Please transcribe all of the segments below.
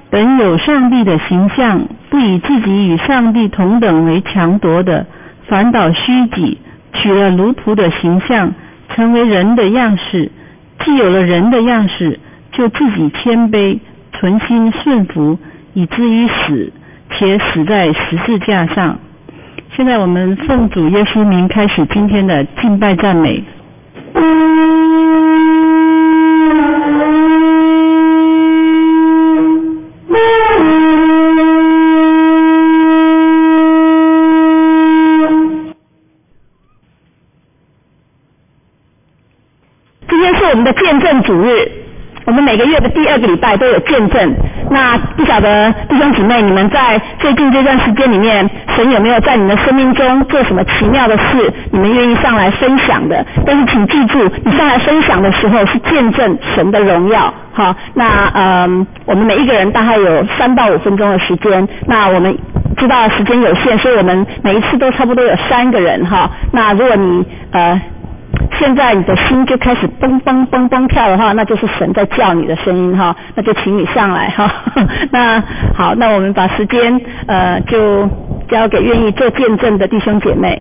本有上帝的形象，不以自己与上帝同等为强夺的，反倒虚己，取了奴仆的形象，成为人的样式。既有了人的样式，就自己谦卑，存心顺服，以至于死，且死在十字架上。现在我们奉主耶稣名开始今天的敬拜赞美。今天是我们的见证主日，我们每个月的第2个礼拜都有见证。那不晓得弟兄姊妹，你们在最近这段时间里面，神有没有在你们生命中做什么奇妙的事，你们愿意上来分享的？但是请记住，你上来分享的时候是见证神的荣耀。好，那我们每一个人大概有3到5分钟的时间。那我们知道时间有限，所以我们每一次都差不多有3个人哈。那如果你现在你的心就开始蹦蹦蹦蹦跳的话，那就是神在叫你的声音哈，那就请你上来哈。那好，那我们把时间就交给愿意做见证的弟兄姐妹。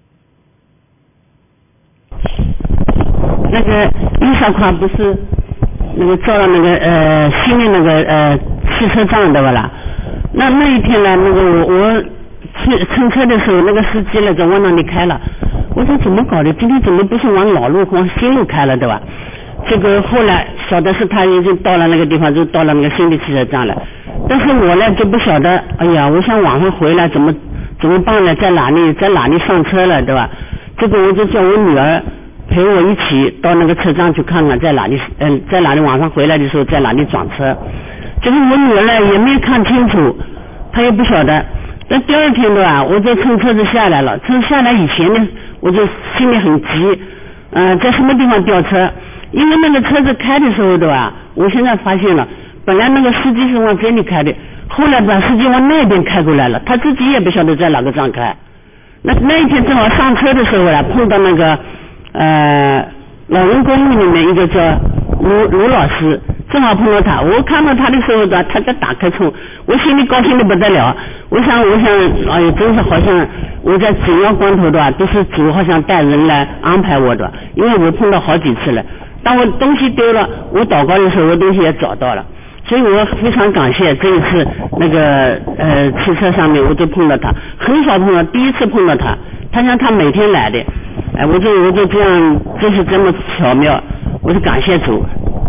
那个李小宽不是那个做了那个新的那个汽车站对吧啦？那一天呢，那个我去乘车的时候，那个司机呢在往那里开了。我说怎么搞的？今天怎么不是往老路往新路开了对吧？这个后来晓得是他已经到了那个地方，就到了那个新的汽车站了。但是我呢就不晓得，哎呀，我想晚上回来怎么办呢？在哪里上车了对吧？这个我就叫我女儿陪我一起到那个车站去看看在哪里晚上回来的时候在哪里转车。就是我女儿呢也没看清楚，她也不晓得。那第2天对吧，我就乘车子下来了。乘下来以前呢，我就心里很急，在什么地方掉车？因为那个车子开的时候对吧，我现在发现了，本来那个司机是往这里开的，后来把司机往那边开过来了，他自己也不晓得在哪个站开。那一天正好上车的时候呢，碰到那个老人公寓里面一个叫卢老师，正好碰到他。我看到他的时候呢，他在打开窗，我心里高兴的不得了。我想，哎呀，真是好像我在紧要关头的，都是主好像带人来安排我的，因为我碰到好几次了。当我东西丢了，我祷告的时候，我东西也找到了，所以我非常感谢这一次那个汽车上面我就碰到他，很少碰到，第一次碰到他，他像他每天来的，我就这样，就是这么巧妙，我就感谢主。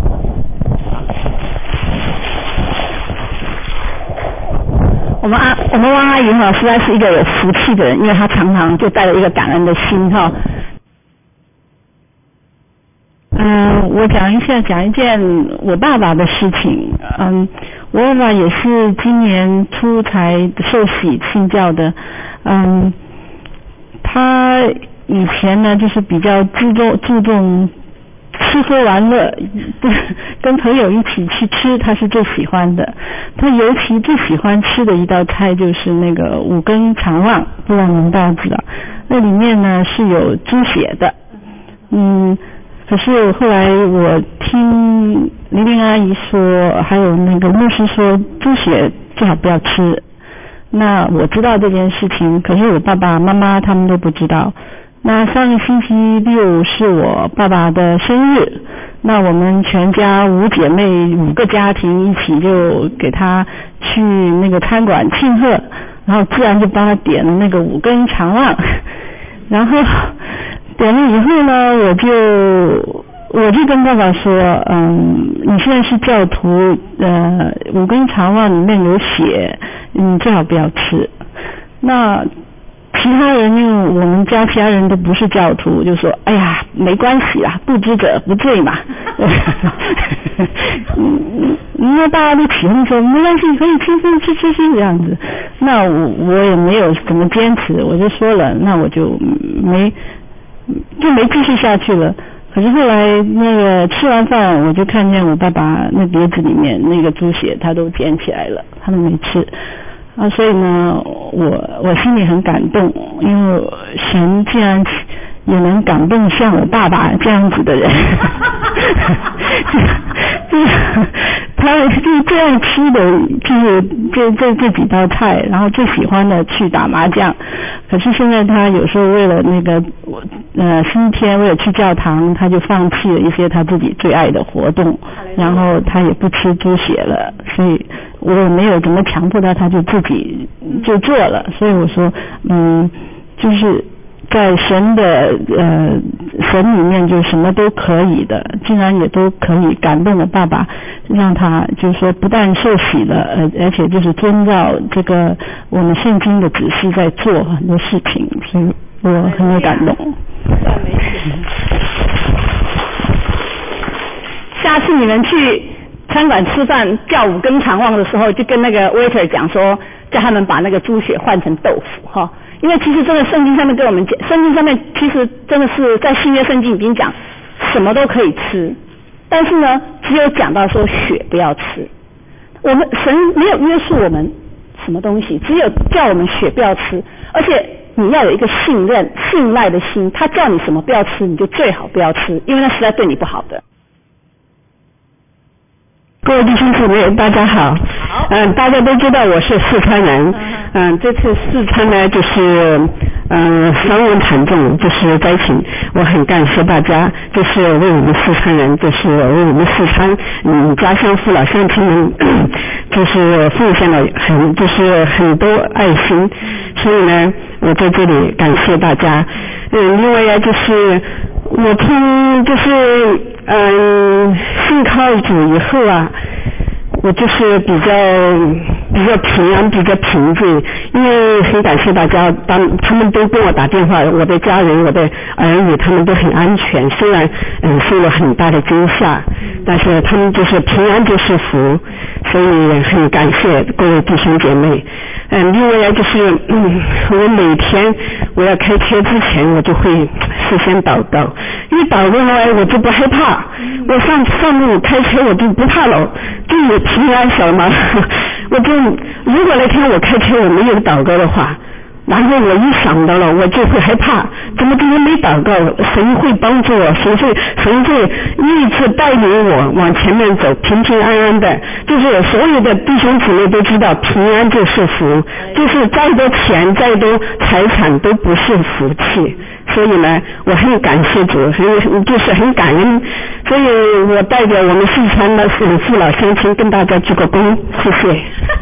我们汪阿姨哈，实在是一个有福气的人，因为她常常就带了一个感恩的心哈。我讲一件我爸爸的事情。我爸爸也是今年初才受洗信教的。他以前呢就是比较注重吃喝玩乐，跟朋友一起去吃，他是最喜欢的。他尤其最喜欢吃的一道菜就是那个5根肠旺，不知道您大家知道？那里面呢是有猪血的。可是后来我听玲玲阿姨说，还有那个牧师说，猪血最好不要吃。那我知道这件事情，可是我爸爸妈妈他们都不知道。那上个星期六是我爸爸的生日，那我们全家5姐妹5个家庭一起就给他去那个餐馆庆贺，然后自然就帮他点了那个5根肠旺，然后点了以后呢，我就跟爸爸说，你现在是教徒，5根肠旺里面有血，你最好不要吃。那其他人，因为我们家其他人都不是教徒，就说哎呀没关系啦，不知者不罪嘛。那大家都起哄说没关系，可以轻松吃这样子。那我也没有怎么坚持，我就说了，那我就没继续下去了。可是后来那个吃完饭，我就看见我爸爸那碟子里面那个猪血他都捡起来了，他都没吃。所以呢，我心里很感动，因为神竟然也能感动像我爸爸这样子的人。他他就是最爱吃的就是这几道菜，然后最喜欢的去打麻将。可是现在他有时候为了那个星期天为了去教堂，他就放弃了一些他自己最爱的活动，然后他也不吃猪血了，所以我没有怎么强迫他就自己就做了。所以我说就是在神的神里面就什么都可以的，竟然也都可以感动了爸爸，让他就是说不但受洗了，而且就是遵照这个我们圣经的指示在做很多事情，所以我很有感动。 下次你们去餐馆吃饭叫5根肠旺的时候，就跟那个 waiter 讲说，叫他们把那个猪血换成豆腐哈。因为其实这个圣经上面跟我们讲，圣经上面其实真的是在新约圣经已经讲什么都可以吃，但是呢，只有讲到说血不要吃。我们神没有约束我们什么东西，只有叫我们血不要吃，而且你要有一个信任、信赖的心，他叫你什么不要吃，你就最好不要吃，因为那实在对你不好的。 各位弟兄姊妹，大家好。大家都知道我是四川人。这次四川呢，就是伤亡惨重，就是灾情。我很感谢大家，就是为我们四川人，就是为我们四川家乡父老乡亲们，就是奉献了很多爱心。所以呢，我在这里感谢大家。另外呀，就是我从信靠主以后啊，我就是比较平安，比较平静，因为很感谢大家，他们都跟我打电话，我的家人、我的儿女，他们都很安全，虽然受了很大的惊吓，但是他们就是平安就是福，所以很感谢各位弟兄姐妹。另外呢，就是我每天我要开车之前，我就会事先祷告，因为祷告呢，我就不害怕，我上路开车我就不怕了，就有平安晓得吗？我就如果那天我开车我没有祷告的话，然后我一想到了，我就会害怕，怎么今天没祷告？神会帮助我，神会一直带领我往前面走，平平安安的。就是所有的弟兄姊妹都知道，平安就是福，就是再多钱、再多财产都不是福气。所以呢，我很感谢主，就是很感恩。所以我代表我们四川的父老乡亲跟大家鞠个躬，谢谢。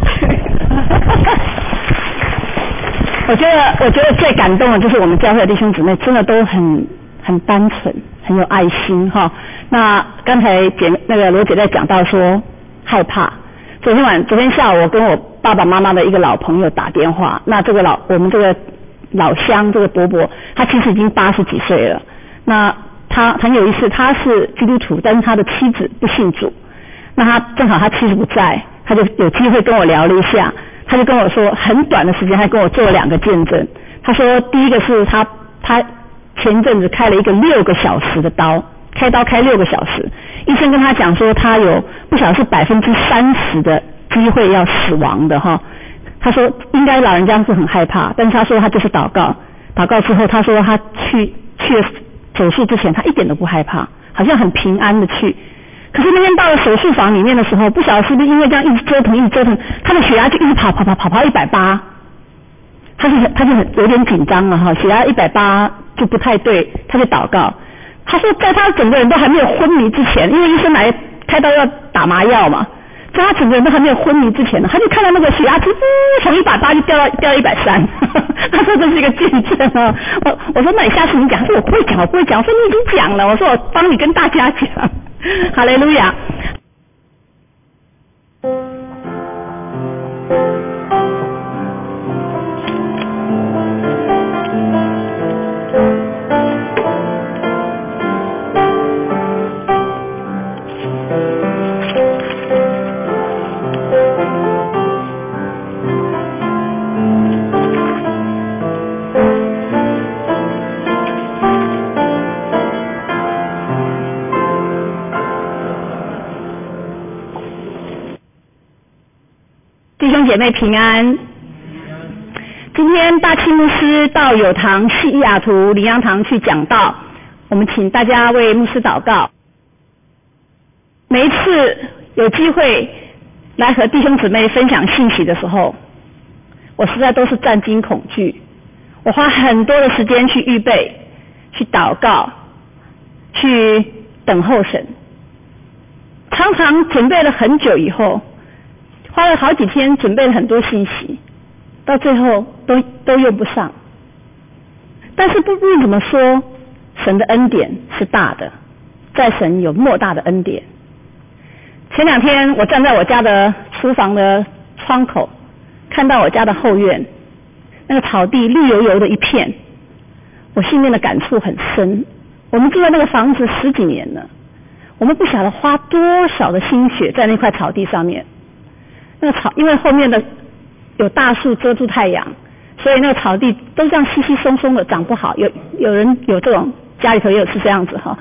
我觉得最感动的就是我们教会的弟兄姊妹真的都很单纯，很有爱心哈。那刚才那个罗姐在讲到说害怕，昨天下午我跟我爸爸妈妈的一个老朋友打电话，那我们这个老乡这个伯伯，他其实已经80几岁了。那他很有意思，他是基督徒，但是他的妻子不信主。那正好他妻子不在，他就有机会跟我聊了一下。他就跟我说，很短的时间，他跟我做了2个见证。他说，第一个是他前一阵子开了一个6个小时的刀，开刀开6个小时，医生跟他讲说，他有不晓得是30%的机会要死亡的哈。他说，应该老人家是很害怕，但是他说他就是祷告之后，他说他去手术之前，他一点都不害怕，好像很平安的去。可是那天到了手术房里面的时候，不晓得是不是因为这样一直折腾，他的血压就一直跑180，他就很有点紧张了哈，血压180就不太对，他就祷告。他说在他整个人都还没有昏迷之前，因为医生来开刀要打麻药嘛，在他整个人都还没有昏迷之前呢，他就看到那个血压计从180就掉到130，他说这是一个见证啊。我说那你下次你讲，他说我不会讲，我说你已经讲了，我说我帮你跟大家讲。哈利路亚。弟兄姐妹平安。今天大庆牧师到友堂西雅图灵粮堂去讲道，我们请大家为牧师祷告。每一次有机会来和弟兄姊妹分享信息的时候，我实在都是战惊恐惧，我花很多的时间去预备，去祷告，去等候神，常常准备了很久以后，花了好几天准备了很多信息，到最后都用不上。但是不论怎么说，神的恩典是大的，在神有莫大的恩典。前2天我站在我家的厨房的窗口，看到我家的后院，那个草地绿油油的一片，我心里面的感触很深。我们住在那个房子10几年了，我们不晓得花多少的心血在那块草地上面。那个草因为后面的有大树遮住太阳，所以那个草地都这样稀稀松松的，长不好。有人有这种，家里头也有是这样子哈。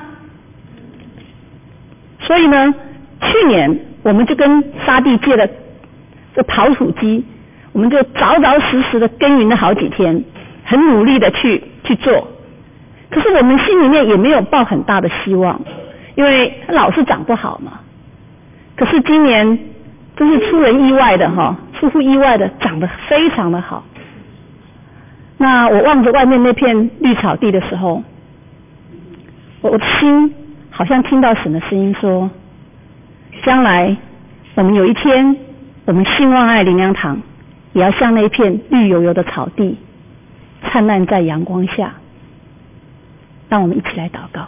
所以呢，去年我们就跟沙地借了这刨土机，我们就着实实的耕耘了好几天，很努力的去做。可是我们心里面也没有抱很大的希望，因为老是长不好嘛。可是今年真是出人意外的哈，出乎意外的长得非常的好。那我望着外面那片绿草地的时候，我的心好像听到神的声音说，将来我们有一天，我们信望爱灵粮堂也要像那一片绿油油的草地，灿烂在阳光下。让我们一起来祷告。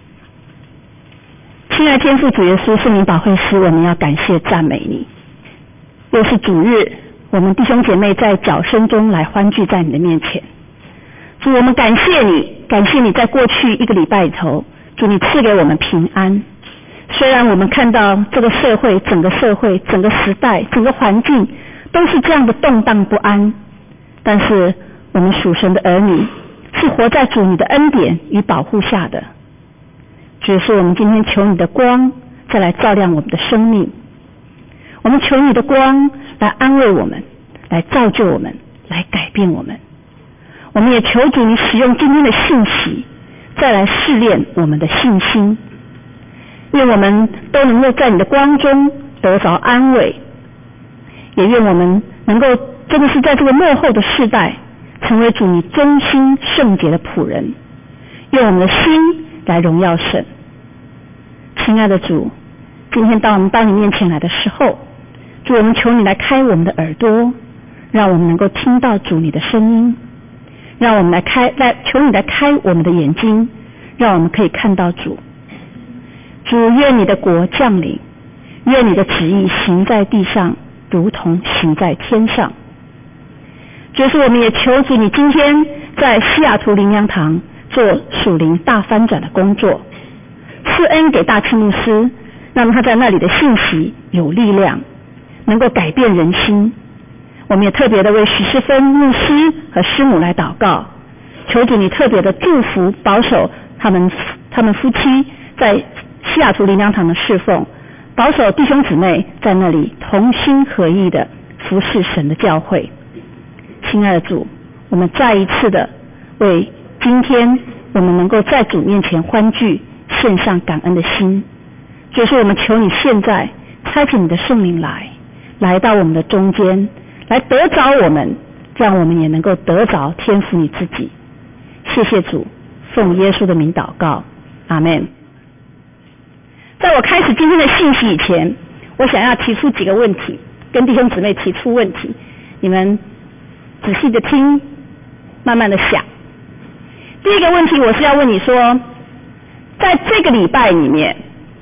亲爱的天父主耶稣，圣灵保惠师，我们要感谢赞美你。又是主日，我们弟兄姐妹在脚声中来欢聚在你的面前。主，我们感谢你，感谢你在过去1个礼拜里头，主你赐给我们平安。虽然我们看到这个社会、整个社会、整个时代、整个环境都是这样的动荡不安，但是我们属神的儿女是活在主你的恩典与保护下的。主耶稣，我们今天求你的光再来照亮我们的生命，我们求你的光来安慰我们，来造就我们，来改变我们。我们也求主你使用今天的信息再来试炼我们的信心，愿我们都能够在你的光中得着安慰，也愿我们能够真的是在这个末后的世代成为主你忠心圣洁的仆人，用我们的心来荣耀神。亲爱的主，今天当我们到你面前来的时候，主，我们求你来开我们的耳朵，让我们能够听到主你的声音，让我们求你来开我们的眼睛，让我们可以看到主。主，愿你的国降临，愿你的旨意行在地上，如同行在天上。就是我们也求主你今天在西雅图灵粮堂做属灵大翻转的工作，赐恩给大庆牧师，让他在那里的信息有力量，能够改变人心。我们也特别的为许世芬牧师和师母来祷告，求主你特别的祝福保守他们夫妻在西雅图灵粮堂的侍奉，保守弟兄姊妹在那里同心合意的服侍神的教会。亲爱的主，我们再一次的为今天我们能够在主面前欢聚献上感恩的心。就是我们求你现在差遣你的圣灵来到我们的中间，来得着我们，让我们也能够得着天父你自己。谢谢主，奉耶稣的名祷告，阿们。在我开始今天的信息以前，我想要提出几个问题，跟弟兄姊妹提出问题，你们仔细的听，慢慢的想。第一个问题，我是要问你说，在这个礼拜里面，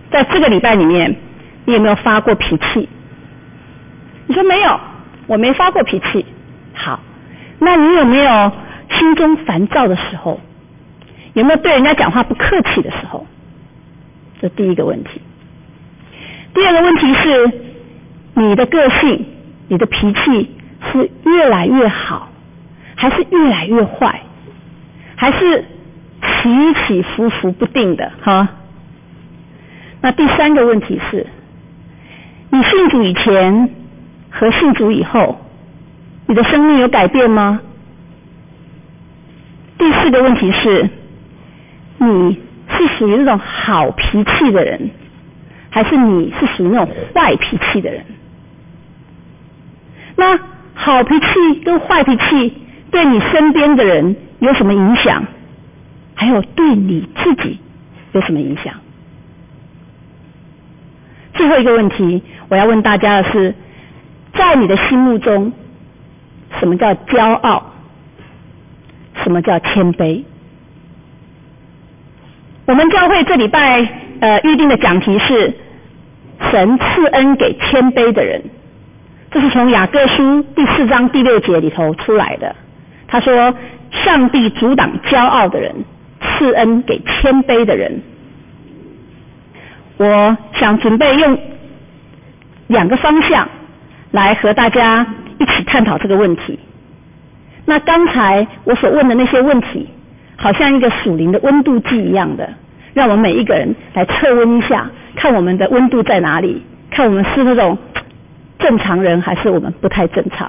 你有没有发过脾气？你说没有，我没发过脾气。好，那你有没有心中烦躁的时候？有没有对人家讲话不客气的时候？这第一个问题。第二个问题是，你的个性、你的脾气是越来越好，还是越来越坏，还是起起伏伏不定的哈？那第三个问题是，你信主以前和信主以后，你的生命有改变吗？第四个问题是，你是属于那种好脾气的人，还是你是属于那种坏脾气的人？ 那好脾气跟坏脾气对你身边的人有什么影响？还有对你自己有什么影响？最后一个问题，我要问大家的是，在你的心目中，什么叫骄傲？什么叫谦卑？我们教会这礼拜预定的讲题是神赐恩给谦卑的人，这是从雅各书第4章第6节里头出来的。他说，上帝阻挡骄傲的人，赐恩给谦卑的人。我想准备用2个方向来和大家一起探讨这个问题。那刚才我所问的那些问题，好像一个属灵的温度计一样的，让我们每一个人来测温一下，看我们的温度在哪里，看我们是那种正常人还是我们不太正常。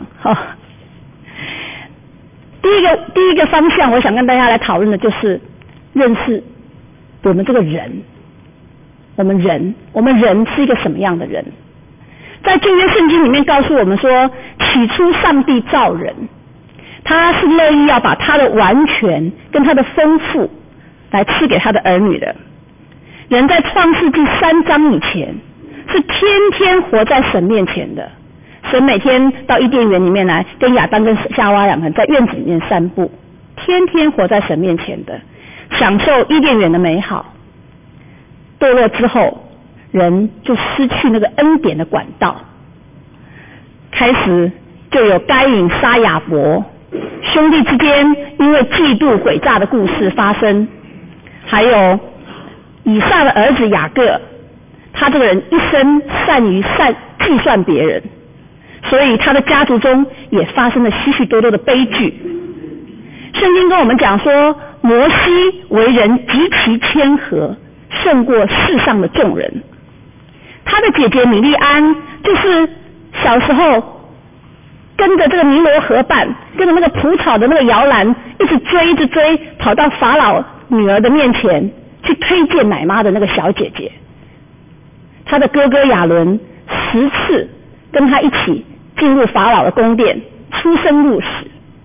第一个方向，我想跟大家来讨论的就是认识我们这个人，我们人是一个什么样的人？在旧约圣经里面告诉我们说，起初上帝造人，他是乐意要把他的完全跟他的丰富来赐给他的儿女的。人在创世纪3章以前是天天活在神面前的，神每天到伊甸园里面来跟亚当跟夏娃2个人在院子里面散步，天天活在神面前的，享受伊甸园的美好。堕落之后，人就失去那个恩典的管道，开始就有该隐杀亚伯，兄弟之间因为嫉妒诡诈的故事发生，还有以撒的儿子雅各，他这个人一生善于计算别人，所以他的家族中也发生了许许多多的悲剧。圣经跟我们讲说，摩西为人极其谦和，胜过世上的众人。他的姐姐米利安就是小时候跟着这个尼罗河畔，跟着那个蒲草的那个摇篮一直追，跑到法老女儿的面前去推荐奶妈的那个小姐姐。他的哥哥亚伦10次跟他一起进入法老的宫殿，出生入死。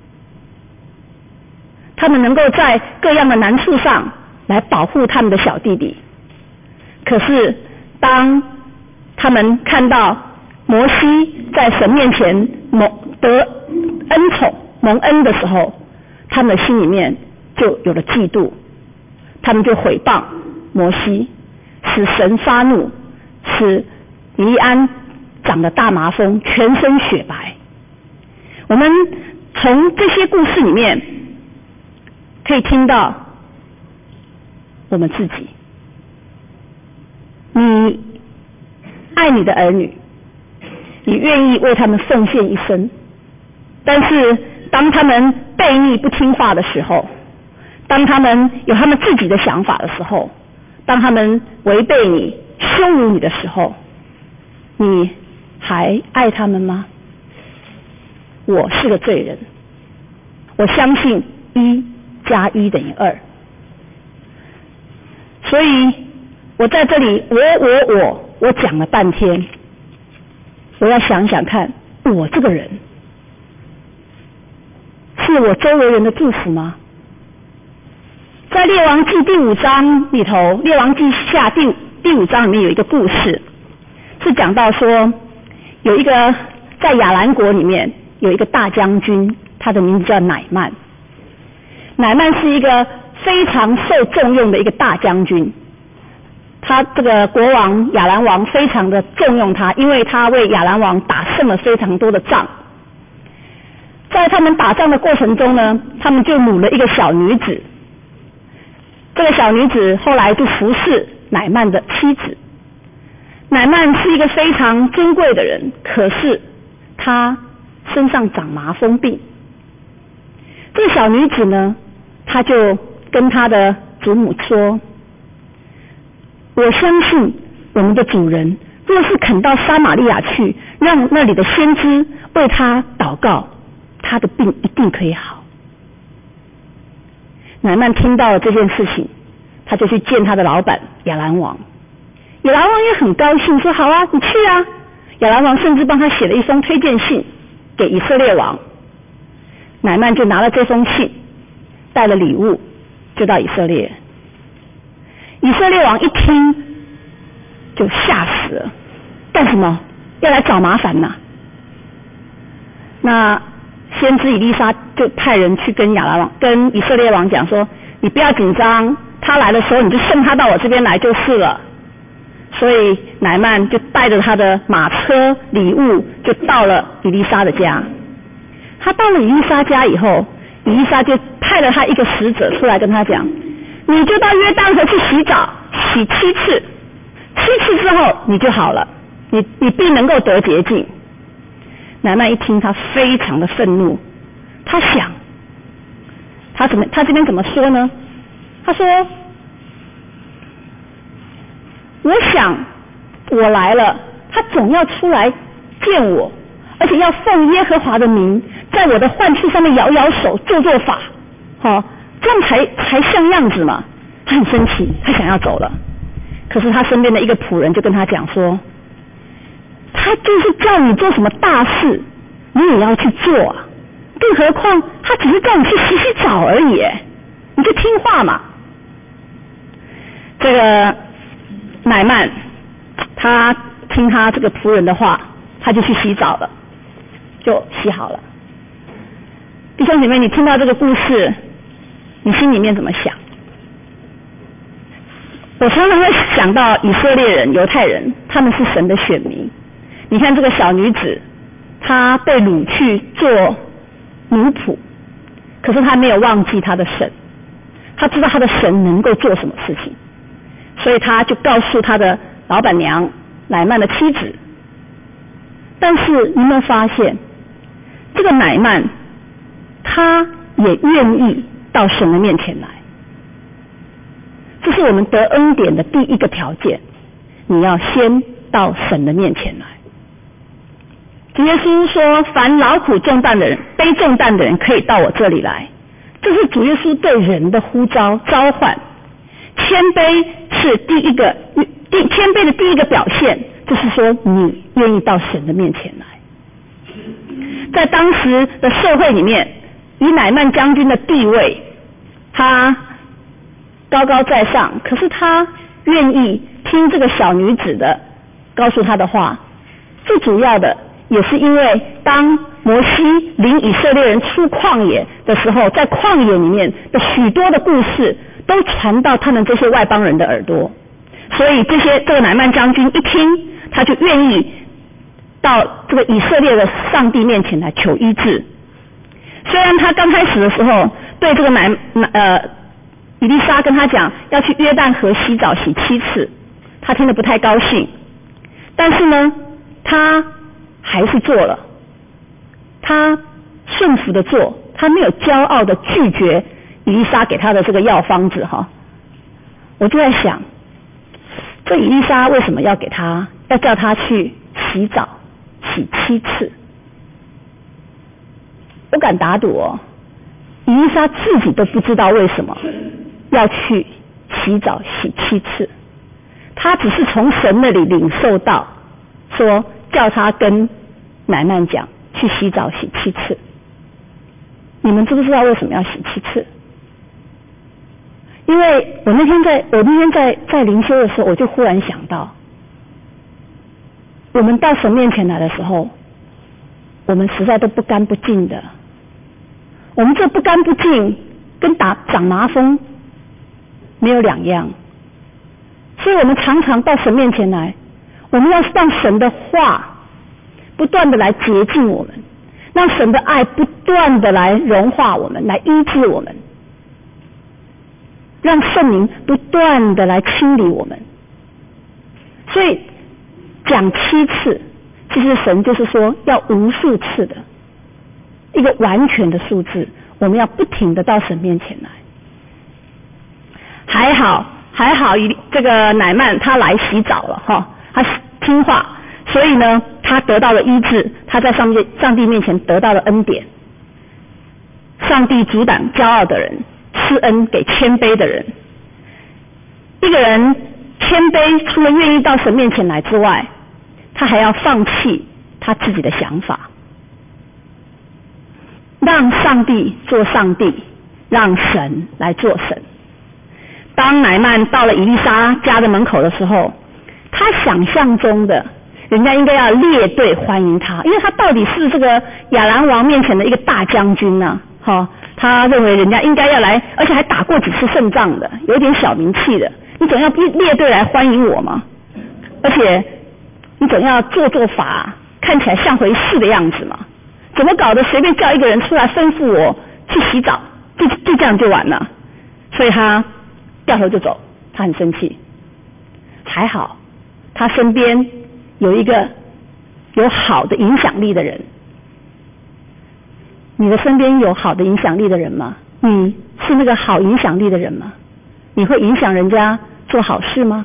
他们能够在各样的难处上来保护他们的小弟弟。可是当他们看到摩西在神面前得恩宠蒙恩的时候，他们的心里面就有了嫉妒，他们就毁谤摩西，使神发怒，使米利安长了大麻风，全身雪白。我们从这些故事里面可以听到我们自己，你爱你的儿女，你愿意为他们奉献一生，但是当他们悖逆不听话的时候，当他们有他们自己的想法的时候，当他们违背你、羞辱你的时候，你还爱他们吗？我是个罪人，我相信1加1等于2，所以我在这里我讲了半天，我要想想看，我这个人是我周围人的祝福吗？在列王记第5章里头，列王记下第5章里面有一个故事，是讲到说有一个在亚兰国里面有一个大将军，他的名字叫乃曼。乃曼是一个非常受重用的一个大将军，他这个国王亚兰王非常的重用他，因为他为亚兰王打胜了非常多的仗。在他们打仗的过程中呢，他们就掳了一个小女子，这个小女子后来就服侍乃曼的妻子。乃曼是一个非常尊贵的人，可是他身上长麻风病。这个小女子呢，她就跟她的祖母说，我相信我们的主人若是肯到撒玛利亚去，让那里的先知为他祷告，他的病一定可以好。乃曼听到了这件事情，他就去见他的老板亚兰王。亚兰王也很高兴，说好啊，你去啊。亚兰王甚至帮他写了一封推荐信， 给以色列王。乃縵就拿了这封信，带了礼物，就到以色列。以色列王一听就吓死了，干什么？要来找麻烦呐？那先知以利沙就派人去跟以色列王讲说，你不要紧张，他来的时候你就送他到我这边来就是了。所以乃縵就带着他的马车礼物就到了以利沙的家。他到了以利沙家以后，以利沙就派了他一个使者出来跟他讲，你就到约旦河去洗澡，洗7次，7次之后你就好了，你必能够得洁净。乃縵一听，他非常的愤怒，他想，他这边怎么说呢？他说，我想我来了，他总要出来见我，而且要奉耶和华的名，在我的患处上面摇摇手，做法，这样才像样子嘛。他很生气，他想要走了。可是他身边的一个仆人就跟他讲说，他就是叫你做什么大事，你也要去做啊，更何况他只是叫你去洗澡而已，你就听话嘛。这个乃縵他听他这个仆人的话，他就去洗澡了，就洗好了。弟兄姐妹，你听到这个故事，你心里面怎么想？我常常会想到以色列人、犹太人，他们是神的选民。你看这个小女子，她被掳去做奴仆，可是她没有忘记她的神，她知道她的神能够做什么事情，所以她就告诉她的老板娘乃縵的妻子。但是你有没有发现，这个乃縵他也愿意到神的面前来？这是我们得恩典的第一个条件，你要先到神的面前来。主耶稣说，凡劳苦重担的人、背重担的人可以到我这里来，这是主耶稣对人的呼召召唤。谦卑是谦卑的第一个表现，就是说你愿意到神的面前来。在当时的社会里面，以乃縵将军的地位，他高高在上，可是他愿意听这个小女子的告诉他的话。最主要的也是因为当摩西领以色列人出旷野的时候，在旷野里面的许多的故事都传到他们这些外邦人的耳朵，所以这个乃縵将军一听，他就愿意到这个以色列的上帝面前来求医治。虽然他刚开始的时候对这个以利沙跟他讲要去约旦河洗澡洗7次，他听得不太高兴，但是呢，他还是做了，他顺服的做，他没有骄傲的拒绝以利沙给他的这个药方子哈。我就在想，这以利沙为什么要叫他去洗澡洗7次？我敢打赌以利沙自己都不知道为什么要去洗澡洗7次，他只是从神那里领受到说叫他跟乃縵讲去洗澡洗7次。你们知不知道为什么要洗7次？因为我那天在灵修的时候，我就忽然想到，我们到神面前来的时候，我们实在都不干不净的。我们这不干不净跟长麻风没有两样，所以我们常常到神面前来，我们要让神的话不断的来洁净我们，让神的爱不断的来融化我们，来医治我们，让圣灵不断的来清理我们。所以讲7次，其实神就是说要无数次的一个完全的数字，我们要不停的到神面前来。还好这个乃縵他来洗澡了他听话，所以呢他得到了医治，他在上帝面前得到了恩典。上帝阻挡骄傲的人，施恩给谦卑的人。一个人谦卑，除了愿意到神面前来之外，他还要放弃他自己的想法。 让上帝做上帝，让神来做神。当乃縵到了以利沙家的门口的时候，他想象中的人家应该要列队欢迎他，因为他到底是这个亚兰王面前的一个大将军呢，他认为人家应该要来，而且还打过几次胜仗的，有点小名气的，你总要列队来欢迎我嘛，而且你总要做法看起来像回事的样子嘛，怎么搞得随便叫一个人出来吩咐我去洗澡，就这样就完了，所以他掉头就走，他很生气。还好他身边有一个有好的影响力的人。你的身边有好的影响力的人吗？你是那个好影响力的人吗？你会影响人家做好事吗？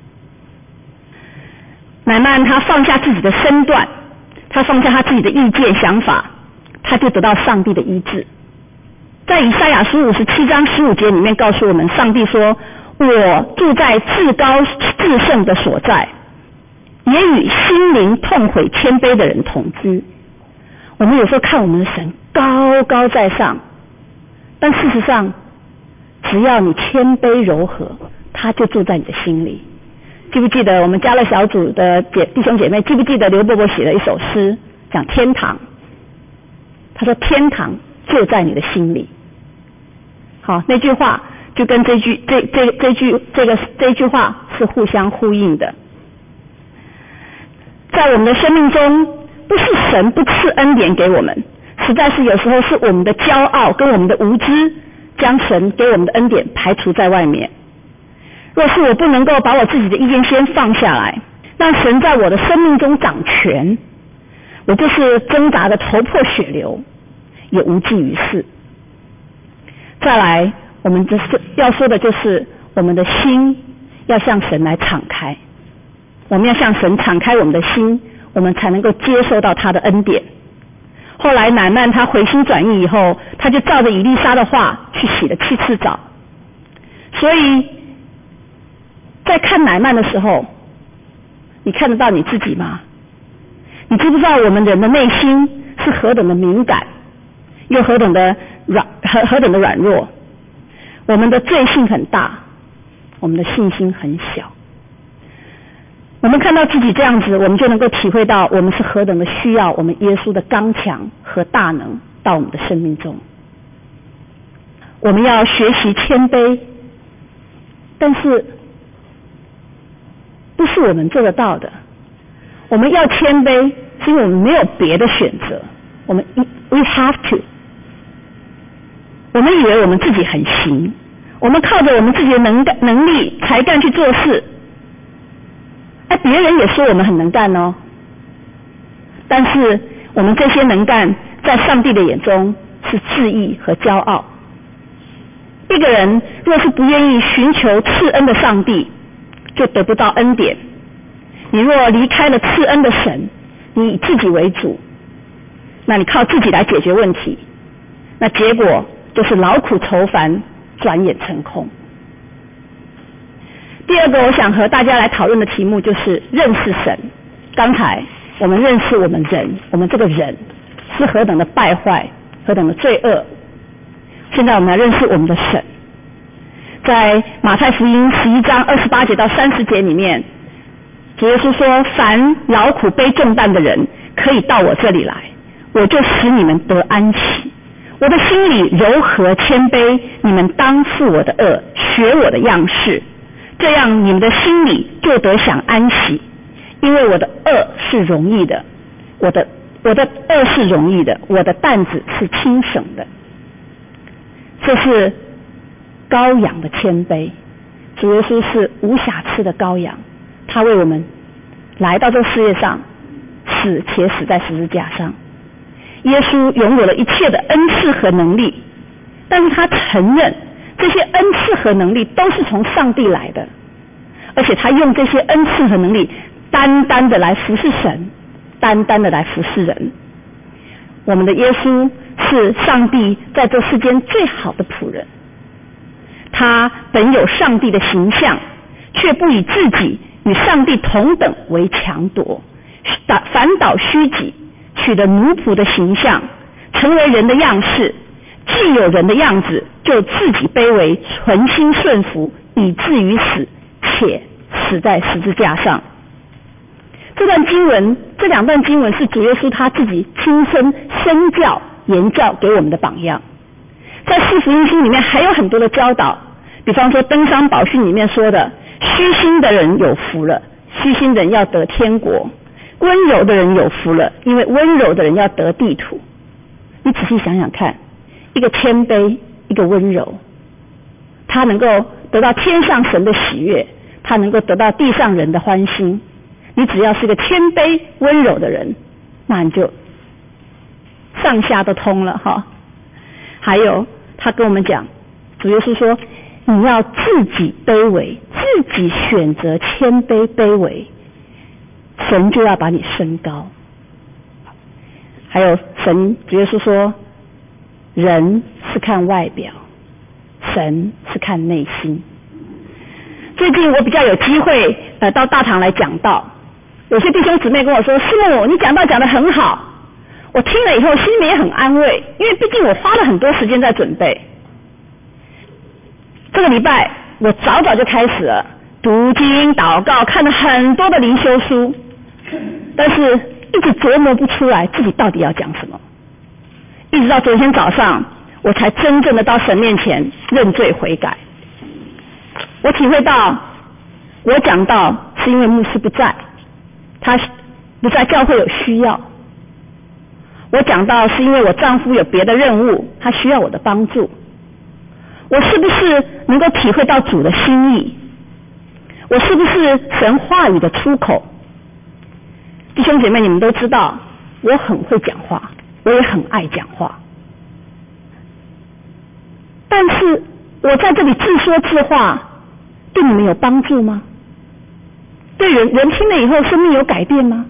乃縵他放下自己的身段，他放下他自己的意见想法，他就得到上帝的医治。在以赛亚书57章15节里面告诉我们，上帝说，我住在至高至圣的所在，也与心灵痛悔谦卑的人同居。我们有时候看我们的神高高在上，但事实上只要你谦卑柔和，他就住在你的心里。记不记得我们家乐小组的弟兄姐妹，记不记得刘伯伯写了一首诗讲天堂？他说天堂就在你的心里。好，那句话就跟这句话是互相呼应的。在我们的生命中，不是神不赐恩典给我们，实在是有时候是我们的骄傲跟我们的无知，将神给我们的恩典排除在外面。若是我不能够把我自己的意见先放下来，让神在我的生命中掌权，我就是挣扎的头破血流，也无济于事。再来，我们要说的就是我们的心要向神来敞开，我们要向神敞开我们的心，我们才能够接受到他的恩典。后来乃縵他回心转意以后，他就照着以利沙的话去洗了7次澡。所以在看乃縵的时候，你看得到你自己吗？你知不知道我们人的内心是何等的敏感，又何等的软弱？我们的罪性很大，我们的信心很小。我们看到自己这样子，我们就能够体会到我们是何等的需要我们耶稣的刚强和大能到我们的生命中。我们要学习谦卑，但是不是我们做得到的。我们要谦卑，是因为我们没有别的选择。we have to。我们以为我们自己很行，我们靠着我们自己的能力才干去做事。别人也说我们很能干哦，但是我们这些能干在上帝的眼中是自义和骄傲。一个人若是不愿意寻求赐恩的上帝，就得不到恩典。你若离开了赐恩的神，你以自己为主，那你靠自己来解决问题，那结果就是劳苦愁烦，转眼成空。第二个我想和大家来讨论的题目就是认识神。刚才我们认识我们人，我们这个人是何等的败坏，何等的罪恶。现在我们来认识我们的神。在马太福音11章28节到30节里面，主耶稣说，凡劳苦背重担的人可以到我这里来，我就使你们得安息。我的心里柔和谦卑，你们当负我的轭，学我的样式，这样你们的心里就得享安息。因为我的轭是容易的，我的轭是容易的，我的担子是轻省的。这是羔羊的谦卑。主耶稣是无瑕疵的羔羊，他为我们来到这个世界上，死且死在十字架上。耶稣拥有了一切的恩赐和能力，但是他承认这些恩赐和能力都是从上帝来的，而且他用这些恩赐和能力单单的来服侍神，单单的来服侍人。我们的耶稣是上帝在这世间最好的仆人，他本有上帝的形象，却不以自己与上帝同等为强夺，反倒虚己，取了奴仆的形象， 成为人的样式，既有人的样子，就自己卑微，存心顺服，以至于死，且死在十字架上。这两段经文是主耶稣他自己亲身身教言教给我们的榜样。在四福音书里面还有很多的教导，比方说登山宝训里面说的，虚心的人有福了，虚心的人要得天国；温柔的人有福了，因为温柔的人要得地土。你仔细想想看，一个谦卑，一个温柔，他能够得到天上神的喜悦，他能够得到地上人的欢心。你只要是个谦卑温柔的人，那你就上下都通了哈。还有他跟我们讲，主耶稣说你要自己卑微，自己选择谦卑卑微，神就要把你升高。还有主耶稣说，人是看外表，神是看内心。最近我比较有机会到大堂来讲道，有些弟兄姊妹跟我说，师母你讲道讲得很好，我听了以后心里面也很安慰，因为毕竟我花了很多时间在准备。这个礼拜我早就开始了读经祷告，看了很多的灵修书，但是一直琢磨不出来自己到底要讲什么，一直到昨天早上我才真正的到神面前认罪悔改。我体会到我讲道是因为牧师不在，他不在教会有需要，我讲道是因为我丈夫有别的任务，他需要我的帮助。我是不是能够体会到主的心意？我是不是神话语的出口？弟兄姐妹，你们都知道我很会讲话，我也很爱讲话，但是我在这里自说自话，对你们有帮助吗？对人听了以后生命有改变吗？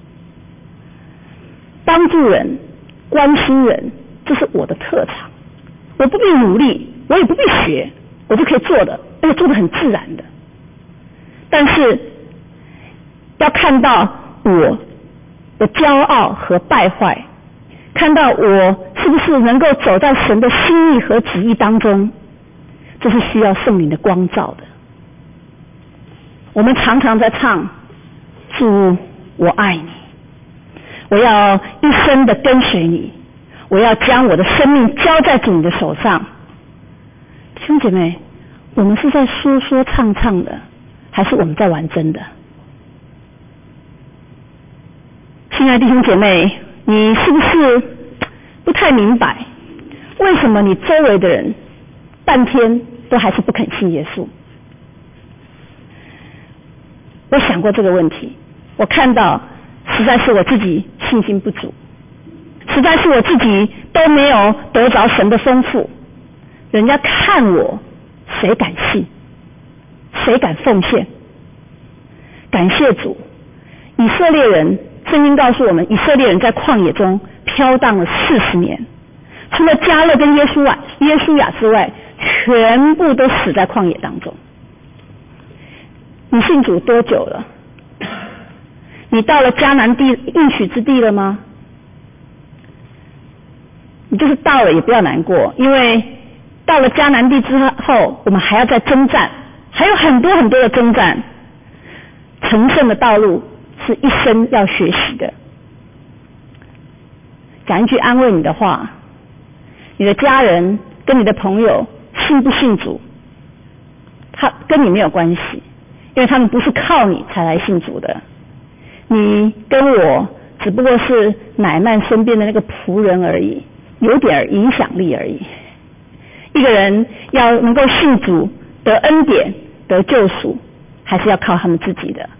帮助人关心人，这是我的特长，我不必努力，我也不必学，我就可以做的，而且做得很自然的。但是要看到我的骄傲和败坏，看到我是不是能够走在神的心意和旨意当中，这是需要圣灵的光照的。我们常常在唱，主我爱你，我要一生的跟随你，我要将我的生命交在主你的手上。弟兄姐妹，我们是在说说唱唱的，还是我们在玩真的？亲爱的弟兄姐妹，你是不是不太明白，为什么你周围的人半天都还是不肯信耶稣？我想过这个问题，我看到实在是我自己信心不足，实在是我自己都没有得着神的丰富。人家看我，谁敢信？谁敢奉献？感谢主，以色列人，圣经告诉我们，以色列人在旷野中飘荡了40年，除了迦勒跟约书亚之外，全部都死在旷野当中。你信主多久了？你到了迦南地应许之地了吗？你就是到了也不要难过，因为到了迦南地之后，我们还要再征战，还有很多很多的征战。成圣的道路是一生要学习的。讲一句安慰你的话，你的家人跟你的朋友信不信主，他跟你没有关系，因为他们不是靠你才来信主的。你跟我只不过是乃縵身边的那个仆人而已，有点影响力而已。一个人要能够信主得恩典得救赎，还是要靠他们自己的。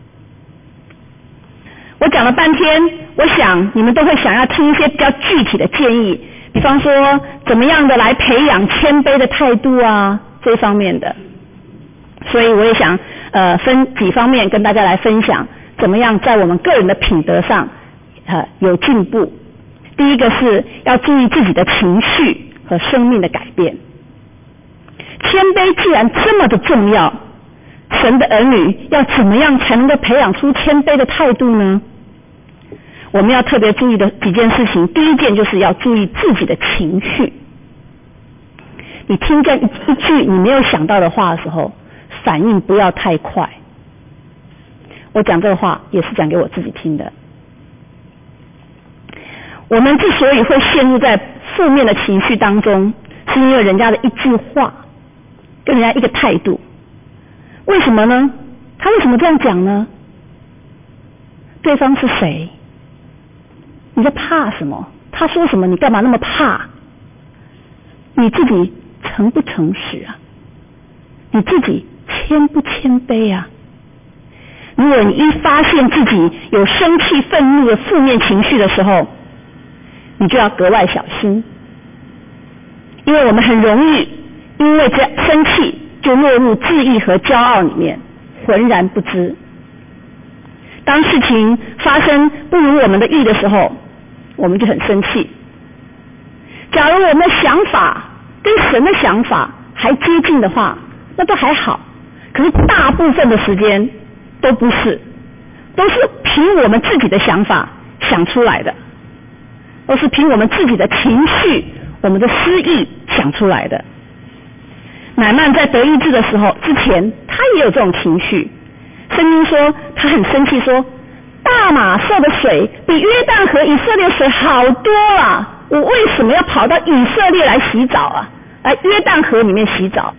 我讲了半天，我想你们都会想要听一些比较具体的建议，比方说怎么样的来培养谦卑的态度啊，这方面的。所以我也想分几方面跟大家来分享，怎么样在我们个人的品德上有进步。第一个是要注意自己的情绪和生命的改变。谦卑既然这么的重要，神的儿女要怎么样才能够培养出谦卑的态度呢？ 我们要特别注意的几件事情，第一件就是要注意自己的情绪。你听见一句你没有想到的话的时候，反应不要太快。我讲这个话也是讲给我自己听的。我们之所以会陷入在负面的情绪当中，是因为人家的一句话跟人家一个态度。为什么呢？他为什么这样讲呢？对方是谁？你在怕什么？他说什么你干嘛那么怕？你自己诚不诚实啊？你自己谦不谦卑啊？如果你一发现自己有生气、愤怒的负面情绪的时候，你就要格外小心，因为我们很容易因为这生气就落入自义和骄傲里面，浑然不知。当事情发生不如我们的意的时候，我们就很生气。假如我们的想法跟神的想法还接近的话，那都还好。可是大部分的时间都不是，都是凭我们自己的想法想出来的，都是凭我们自己的情绪、我们的失意想出来的。乃縵在得医治的时候之前，他也有这种情绪。圣经说他很生气，说大马色的水比约旦河以色列水好多啊，我为什么要跑到以色列来洗澡啊？来约旦河里面洗澡。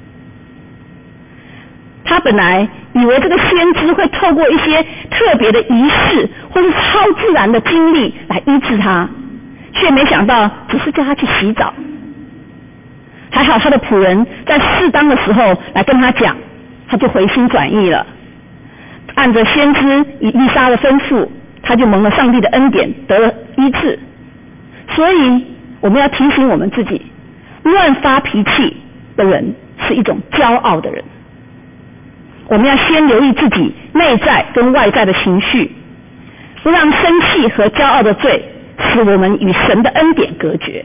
他本来以为这个先知会透过一些特别的仪式或是超自然的经历来医治他，却没想到只是叫他去洗澡。还好他的仆人在适当的时候来跟他讲，他就回心转意了，按着先知以利沙的吩咐，他就蒙了上帝的恩典，得了医治。所以我们要提醒我们自己，乱发脾气的人是一种骄傲的人。我们要先留意自己内在跟外在的情绪，不让生气和骄傲的罪使我们与神的恩典隔绝。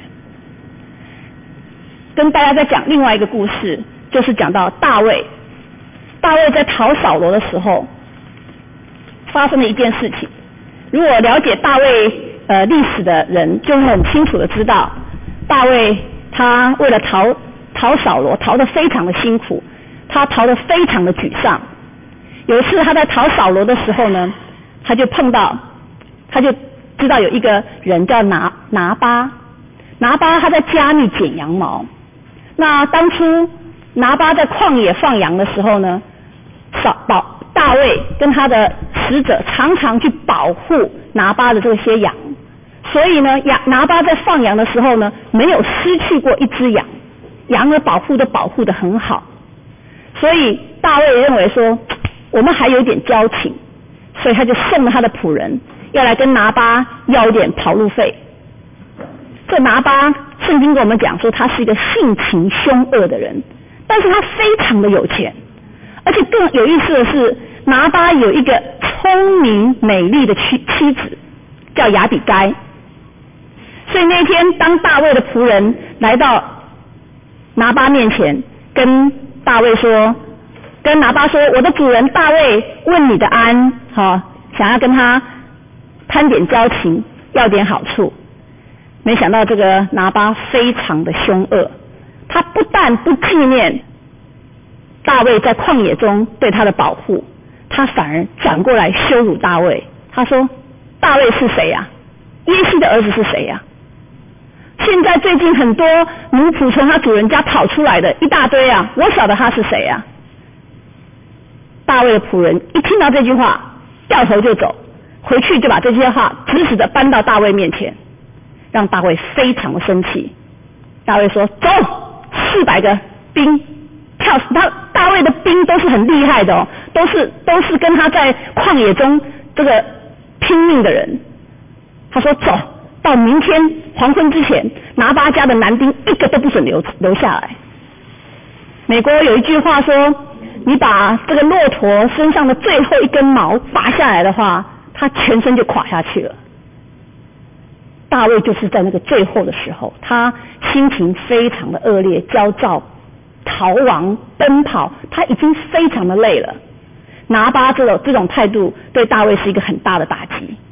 跟大家再讲另外一个故事，就是讲到大卫在讨扫罗的时候发生了一件事情。如果了解大卫历史的人就会很清楚的知道，大卫他为了讨扫罗逃得非常的辛苦，他逃得非常的沮丧。有一次他在讨扫罗的时候呢，他就知道有一个人叫拿巴他在家里剪羊毛。那当初拿巴在旷野放羊的时候呢，大卫跟他的使者常常去保护拿巴的这些羊，所以呢拿巴在放羊的时候呢，没有失去过一只羊，羊的保护得很好。所以大卫认为说我们还有点交情，所以他就送了他的仆人要来跟拿巴要一点跑路费。这拿巴圣经跟我们讲说他是一个性情凶恶的人，但是他非常的有钱，而且更有意思的是，拿巴有一个聪明美丽的妻子叫亚比该。所以那天当大卫的仆人来到拿巴面前，跟拿巴说，我的主人大卫问你的安，想要跟他攀点交情，要点好处。没想到这个拿巴非常的凶恶，他不但不纪念大卫在旷野中对他的保护，他反而转过来羞辱大卫。他说大卫是谁呀？耶西的儿子是谁呀？现在最近很多奴仆从他主人家跑出来的一大堆啊，我晓得他是谁呀？大卫的仆人一听到这句话，掉头就走，回去就把这些话直直的搬到大卫面前，让大卫非常的生气。大卫说走，400个兵跳，大卫的兵都是很厉害的都是跟他在旷野中这个拼命的人。他说走到明天黄昏之前，拿巴家的男丁一个都不准留下来。美国有一句话说，你把这个骆驼身上的最后一根毛拔下来的话，它全身就垮下去了。大卫就是在那个最后的时候，他心情非常的恶劣，焦躁，逃亡奔跑，他已经非常的累了。拿巴这种态度对大卫是一个很大的打击。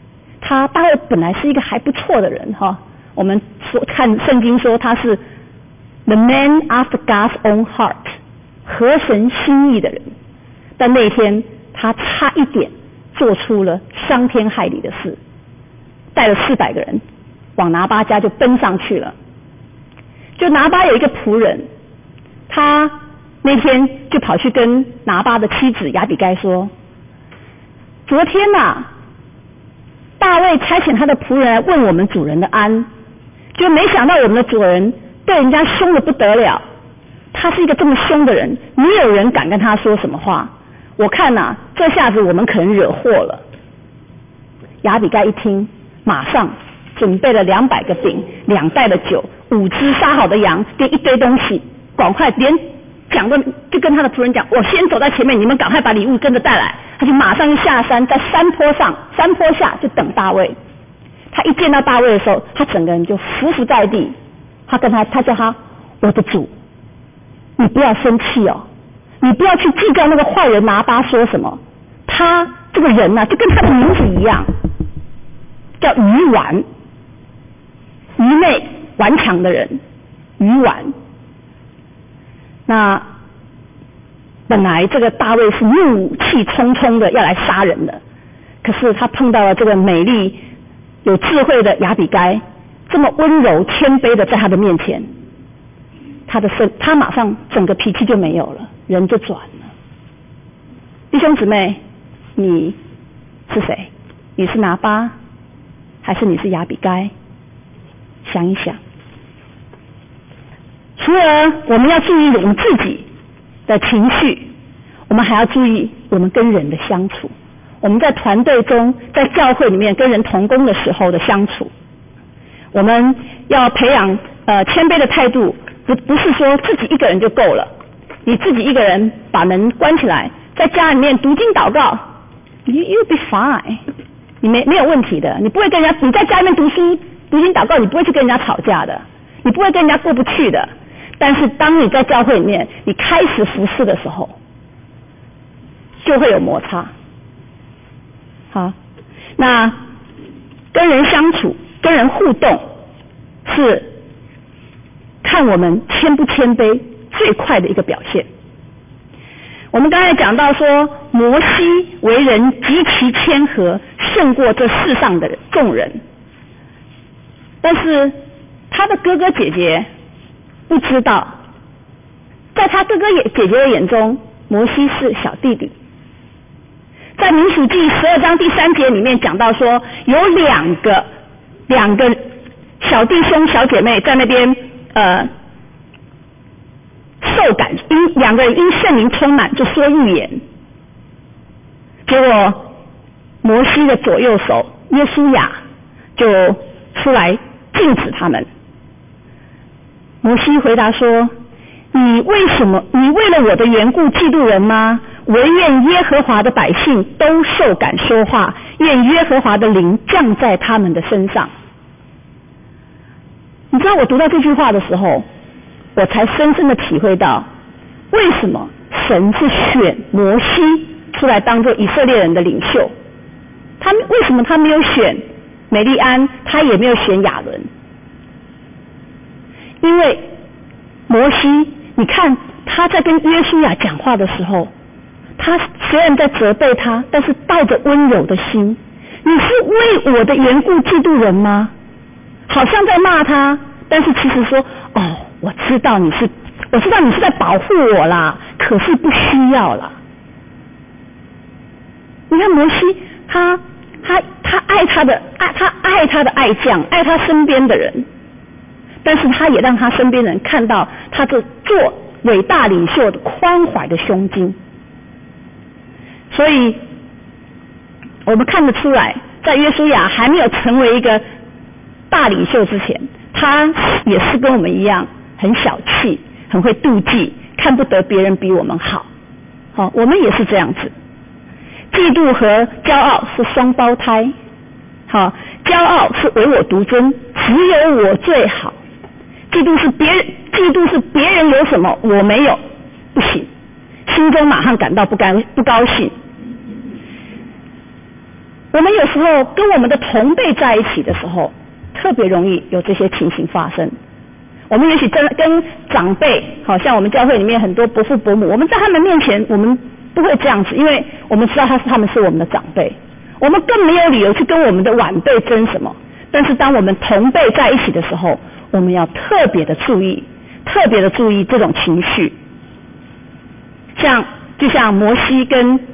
大卫本来是一个还不错的人哈，我们看圣经说他是 the man after God's own heart， 合神心意的人，但那天他差一点做出了伤天害理的事，带了400个人往拿巴家就奔上去了。就拿巴有一个仆人，他那天就跑去跟拿巴的妻子亚比该说，昨天大卫差遣他的仆人来问我们主人的安，就没想到我们的主人对人家凶得不得了，他是一个这么凶的人，没有人敢跟他说什么话，我看这下子我们可能惹祸了。亚比该一听，马上准备了200个饼，2袋的酒，5只杀好的羊，跟一堆东西，赶快连讲的就跟他的仆人讲，我先走在前面，你们赶快把礼物跟着带来。他就马上下山，在山坡下就等大卫。他一见到大卫的时候，他整个人就伏在地，他叫他，我的主，你不要生气哦，你不要去计较那个坏人拿巴说什么，他这个人就跟他的名字一样，叫愚顽，愚昧顽强的人，愚顽。那本来这个大卫是怒气冲冲的要来杀人的，可是他碰到了这个美丽有智慧的亚比该，这么温柔谦卑的在他的面前，他马上整个脾气就没有了，人就转了。弟兄姊妹，你是谁？你是拿巴还是你是亚比该？想一想。除了我们要注意我们自己的情绪，我们还要注意我们跟人的相处，我们在团队中，在教会里面跟人同工的时候的相处，我们要培养谦卑的态度，不是说自己一个人就够了，你自己一个人把门关起来，在家里面读经祷告， you'll be fine， 你没有问题的，你不会跟人家，你在家里面读书读经祷告，你不会去跟人家吵架的，你不会跟人家过不去的。但是当你在教会里面，你开始服侍的时候，就会有摩擦。好，那跟人相处、跟人互动，是看我们谦不谦卑最快的一个表现。我们刚才讲到说，摩西为人极其谦和，胜过这世上的众人。但是他的哥哥姐姐不知道，在他哥哥姐姐的眼中，摩西是小弟弟。在民数记12章第3节里面讲到说，有两个小弟兄小姐妹在那边受感，两个人因圣灵充满就说预言，结果摩西的左右手约书亚就出来禁止他们。摩西回答说，你为了我的缘故嫉妒人吗？惟愿耶和华的百姓都受感说话，愿耶和华的灵降在他们的身上。你知道我读到这句话的时候，我才深深的体会到，为什么神是选摩西出来当做以色列人的领袖，为什么他没有选美利安，他也没有选亚伦？因为摩西，你看他在跟约书亚讲话的时候，他虽然在责备他，但是带着温柔的心。你是为我的缘故嫉妒人吗？好像在骂他，但是其实说，我知道你是在保护我啦，可是不需要啦。你看摩西，他爱他的爱将，爱他身边的人，但是他也让他身边人看到他这做伟大领袖的宽怀的胸襟。所以我们看得出来，在约书亚还没有成为一个大领袖之前，他也是跟我们一样很小气，很会妒忌，看不得别人比我们好。我们也是这样子。嫉妒和骄傲是双胞胎。骄傲是唯我独尊，只有我最好。嫉妒是别人有什么我没有，不行，心中马上感到不高兴。 我们有时候跟我们的同辈在一起的时候，特别容易有这些情形发生。我们也许跟长辈，好像我们教会里面很多伯父伯母，我们在他们面前我们不会这样子，因为我们知道他们是我们的长辈，我们更没有理由去跟我们的晚辈争什么。但是当我们同辈在一起的时候，我们要特别的注意这种情绪。就像摩西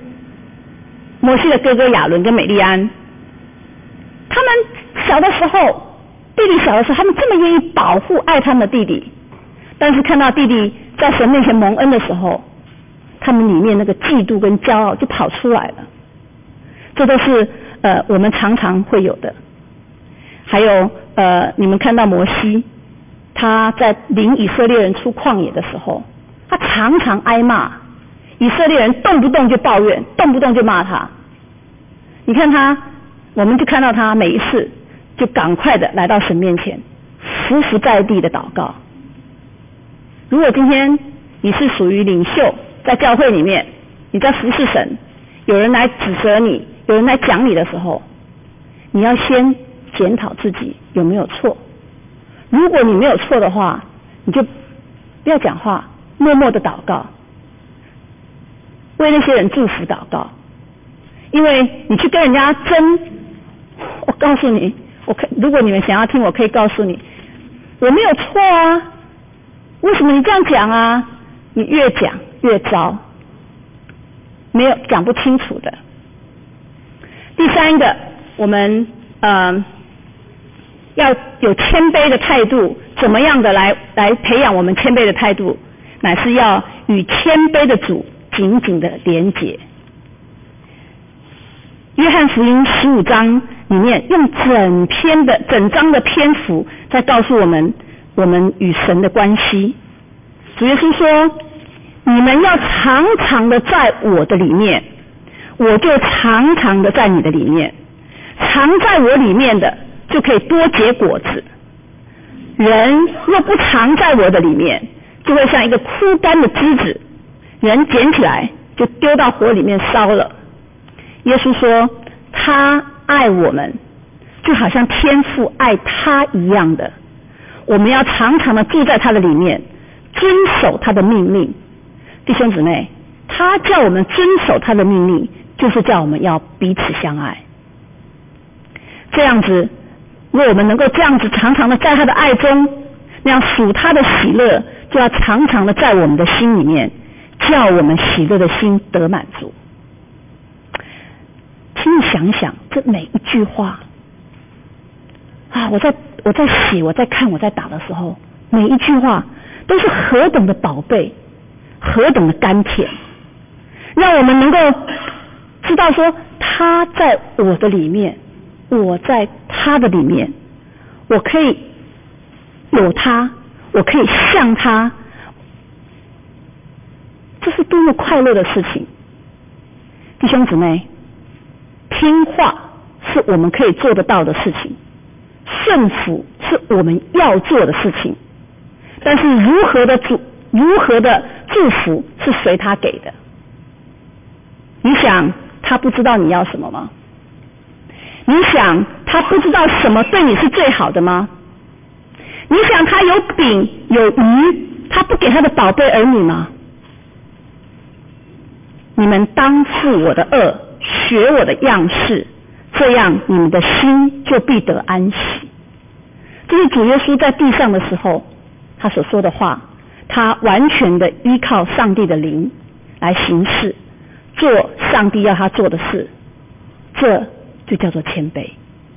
的哥哥亚伦跟美利安，他们小的时候，弟弟小的时候，他们这么愿意保护爱他们的弟弟，但是看到弟弟在神面前蒙恩的时候，他们里面那个嫉妒跟骄傲就跑出来了。这都是我们常常会有的。还有你们看到摩西，他在领以色列人出旷野的时候，他常常挨骂，以色列人动不动就抱怨，动不动就骂他。你看我们就看到他每一次就赶快的来到神面前，匍匐在地的祷告。如果今天你是属于领袖，在教会里面你在服侍神，有人来指责你，有人来讲你的时候，你要先检讨自己有没有错。如果你没有错的话，你就不要讲话，默默的祷告，为那些人祝福祷告。因为你去跟人家争，我告诉你，如果你们想要听，我可以告诉你，我没有错啊，为什么你这样讲啊？你越讲越糟，没有讲不清楚的。第三个，我们要有谦卑的态度，怎么样的来培养我们谦卑的态度，乃是要与谦卑的主紧紧的连结。约翰福音15章里面用整章的篇幅在告诉我们与神的关系。主耶稣说，你们要常常的在我的里面，我就常常的在你的里面，常在我里面的就可以多结果子。人若不常在我的里面，就会像一个枯干的枝子，人捡起来就丢到火里面烧了。耶稣说他爱我们就好像天父爱他一样的，我们要常常的住在他的里面，遵守他的命令。弟兄姊妹，他叫我们遵守他的命令，就是叫我们要彼此相爱。这样子，如果我们能够这样子常常的在他的爱中，那样属他的喜乐就要常常的在我们的心里面，叫我们喜乐的心得满足。请你想想这每一句话啊，我在写，我在看，我在打的时候，每一句话都是何等的宝贝，何等的甘甜，让我们能够知道说他在我的里面，我在他的里面，我可以有他，我可以像他，这是多么快乐的事情。弟兄姊妹，听话是我们可以做得到的事情，顺服是我们要做的事情，但是如何的祝福是随他给的。你想他不知道你要什么吗？你想他不知道什么对你是最好的吗？你想他有饼有鱼，他不给他的宝贝儿女吗？你们当负我的恶，学我的样式，这样你们的心就必得安息。这是主耶稣在地上的时候他所说的话，他完全的依靠上帝的灵来行事，做上帝要他做的事，这就叫做谦卑。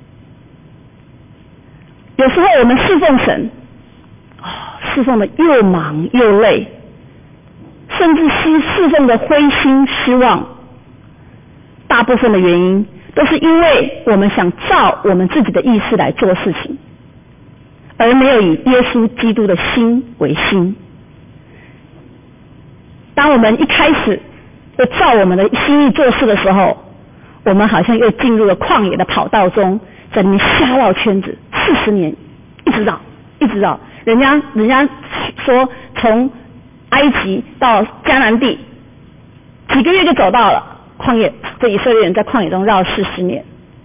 有时候我们侍奉神，侍奉的又忙又累，甚至是侍奉的灰心失望，大部分的原因都是因为我们想照我们自己的意思来做事情，而没有以耶稣基督的心为心。当我们一开始就照我们的心意做事的时候，我们好像又进入了旷野的跑道中，在里面瞎绕圈子40年，一直绕。人家说从埃及到迦南地几个月就走到了旷野，这以色列人在旷野中绕了40年。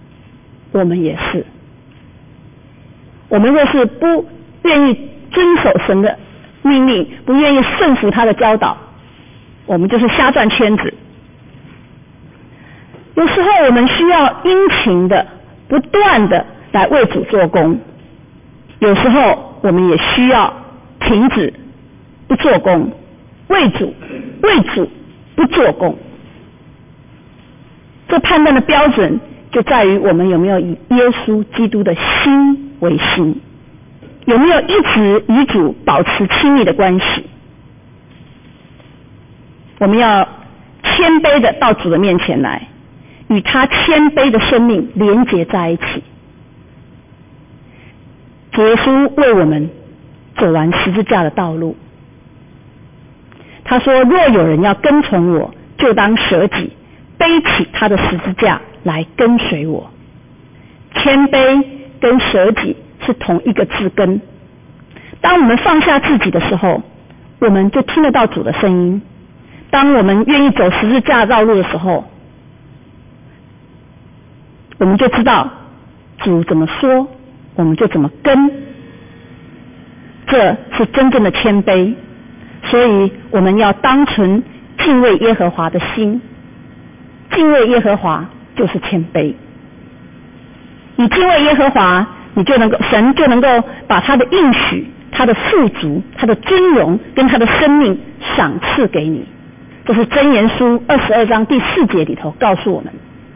我们也是。我们若是不愿意遵守神的命令，不愿意顺服他的教导，我们就是瞎转圈子。有时候我们需要殷勤的、不断的来为主做工，有时候我们也需要停止不做工，为主不做工。这判断的标准就在于我们有没有以耶稣基督的心为心，有没有一直与主保持亲密的关系。我们要谦卑的到主的面前来，与他谦卑的生命连结在一起。主耶稣为我们走完十字架的道路，他说，若有人要跟从我，就当舍己，背起他的十字架来跟随我。谦卑跟舍己是同一个字根。当我们放下自己的时候，我们就听得到主的声音。当我们愿意走十字架道路的时候，我们就知道主怎么说，我们就怎么跟。这是真正的谦卑。所以我们要当存敬畏耶和华的心。敬畏耶和华就是谦卑。你敬畏耶和华，神就能够把他的应许、他的富足、他的尊荣跟他的生命赏赐给你。这是箴言书22章第4节里头告诉我们。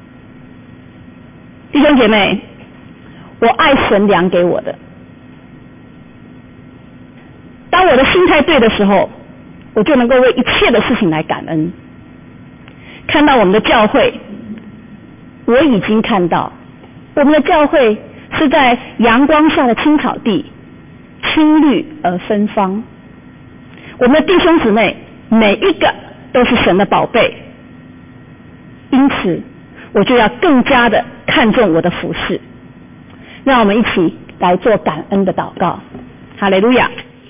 弟兄姐妹，我爱神量给我的。当我的心态对的时候，我就能够为一切的事情来感恩。看到我们的教会，我已经看到我们的教会是在阳光下的青草地，青绿而芬芳。我们的弟兄姊妹每一个都是神的宝贝，因此我就要更加的看重我的服事。让我们一起来做感恩的祷告。哈利路亚！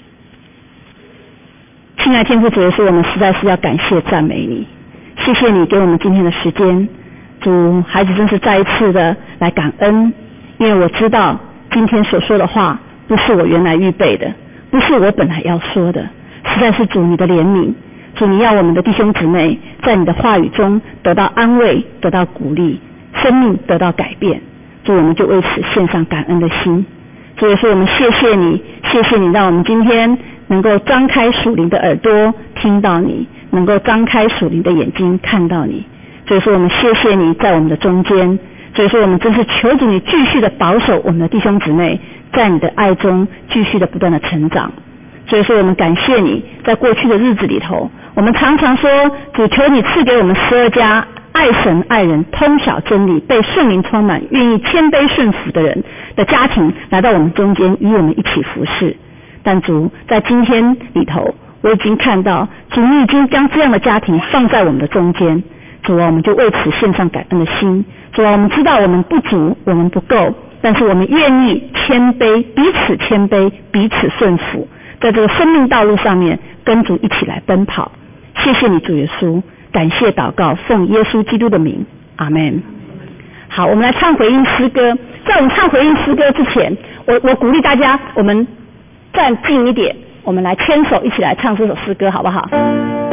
亲爱天父主耶稣，我们实在是要感谢赞美你，谢谢你给我们今天的时间。主，孩子真是再一次的来感恩，因为我知道今天所说的话不是我原来预备的，不是我本来要说的，实在是主你的怜悯。主，你要我们的弟兄姊妹在你的话语中得到安慰，得到鼓励，生命得到改变。主，我们就为此献上感恩的心。主耶稣，我们谢谢你，谢谢你让我们今天能够张开属灵的耳朵听到你，能够张开属灵的眼睛看到你。所以说我们谢谢你在我们的中间。所以说我们真是求主你继续的保守我们的弟兄姊妹在你的爱中继续的不断的成长。所以说我们感谢你，在过去的日子里头，我们常常说，主求你赐给我们12家爱神爱人通晓真理被圣灵充满愿意谦卑顺服的人的家庭来到我们中间与我们一起服侍。但主，在今天里头我已经看到主你已经将这样的家庭放在我们的中间。主啊，我们就为此献上感恩的心。主啊，我们知道我们不足，我们不够，但是我们愿意谦卑，彼此谦卑，彼此顺服，在这个生命道路上面跟主一起来奔跑。谢谢你主耶稣，感谢祷告，奉耶稣基督的名，阿们。好，我们来唱回应诗歌。在我们唱回应诗歌之前，我鼓励大家，我们站近一点，我们来牵手一起来唱这首诗歌好不好？